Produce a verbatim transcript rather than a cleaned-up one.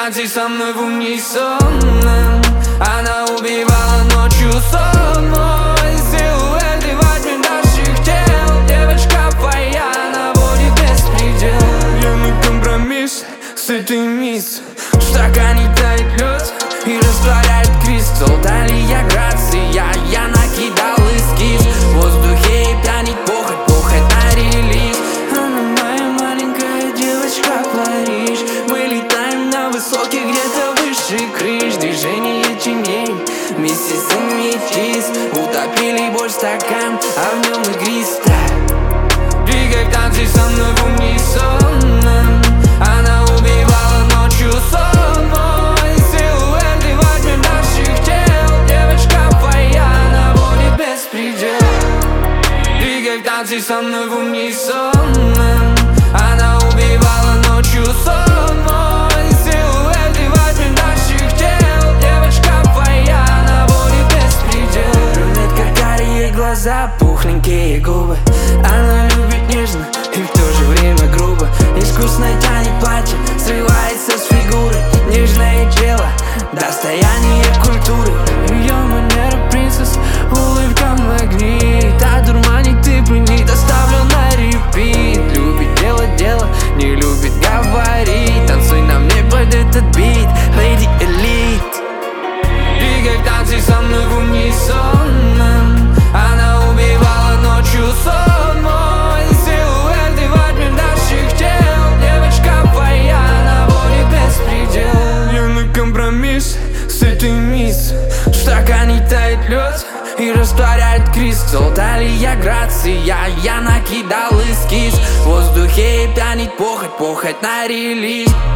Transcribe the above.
танцы со мной в унисон. Она убивала ночью сон мой. Силуэты во тьме наших тел. Девочка твоя наводит беспредел. Я на компромисс с этой мисс. В стакане тает лед и растворяет кристалл. Далее грация, я накидал эскиз. В воздухе пьянит похоть, похоть на релиз. Она моя маленькая девочка Париж. Мы летаем на высоких, где-то выше крыш. Движение теней, миссис и метис. Утопили боль в стакан, а в нем игристо. Двигай в танце со мной в унисон. Она убивала ночью сон мой. Силуэты во тьме наших тел. Девочка твоя наводит беспредел. Двигай в танце со мной в унисон. Она убивала ночью сон мой. Силуэты во тьме наших тел. Девочка твоя наводит беспредел. Брюнетка, карие глаза, пухленькие губы. Она любит нежно и в то же время грубо. Искусно тянет платье, срывается с фигуры. Нежное тело, достояние культуры. Ее манера принцесс, улыбка магнит. Одурманит и пленит, оставлю на репит. Любит делать дело, не любит говорить. Танцуй на мне под этот бит, Lady Elite. Двигай в танце со мной в унисон. Она убивала ночью сон мой. Силуэты во тьме наших тел. Девочка твоя наводит беспредел. Я на компромисс с этой мисс. В стакане тает лед и растворяет кристалл. Далее грация, я накидал эскиз. В воздухе пьянит похоть, похоть на релиз.